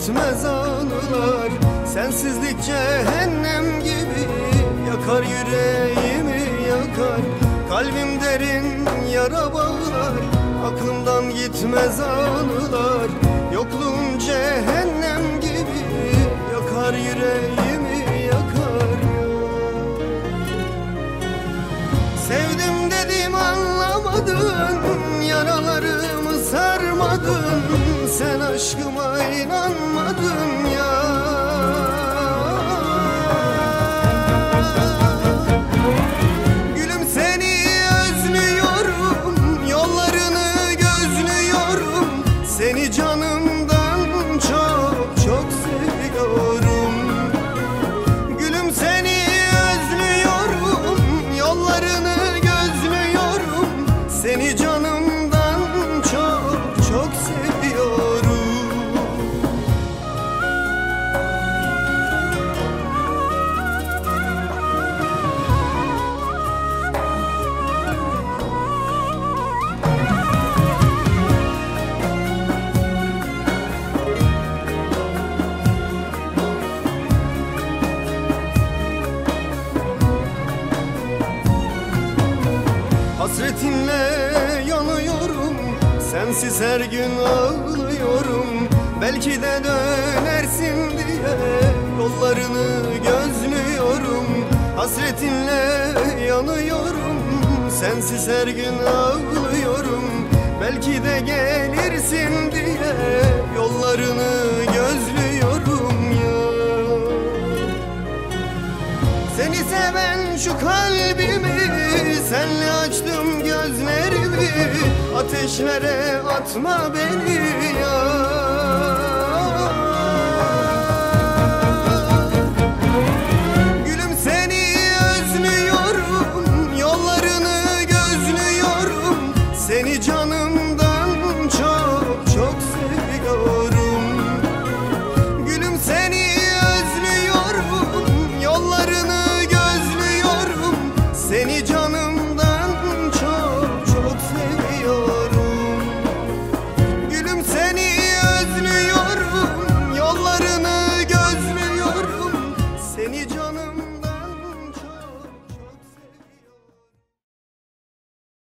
gitmez anılar. Sensizlik cehennem gibi yakar yüreğimi yakar. Kalbim derin yara bağlar, aklımdan gitmez anılar. Yokluğun cehennem gibi yakar yüreğimi yakar ya. Sevdim dedim anlamadın, yaralarımı sarmadın. Sen aşkıma inanmadın ya. Gülüm seni özlüyorum, yollarını gözlüyorum. Seni canımdan çok çok seviyorum. Gülüm seni özlüyorum, yollarını gözlüyorum. Seni canımdan çok çok seviyorum. Hasretinle yanıyorum, sensiz her gün ağlıyorum. Belki de dönersin diye yollarını gözlüyorum. Hasretinle yanıyorum, sensiz her gün ağlıyorum. Belki de gelirsin diye yollarını gözlüyorum ya. Seni seven şu kalbimi, senle açtım gözlerimi. Ateşlere atma beni ya.